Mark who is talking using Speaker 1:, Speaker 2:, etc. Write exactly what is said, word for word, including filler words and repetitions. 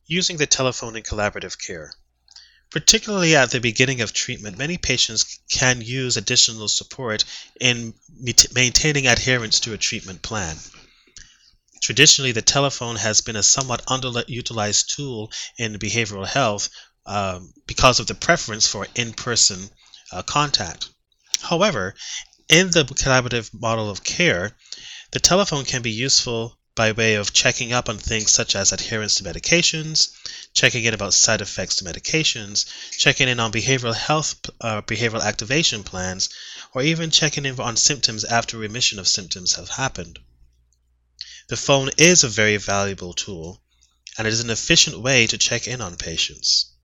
Speaker 1: Using the telephone in collaborative care. Particularly at the beginning of treatment, many patients can use additional support in maintaining adherence to a treatment plan. Traditionally, the telephone has been a somewhat underutilized tool in behavioral health um, because of the preference for in-person uh, contact. However, in the collaborative model of care, the telephone can be useful by way of checking up on things such as adherence to medications, checking in about side effects to medications, checking in on behavioral health, uh, behavioral activation plans, or even checking in on symptoms after remission of symptoms have happened. The phone is a very valuable tool, and it is an efficient way to check in on patients.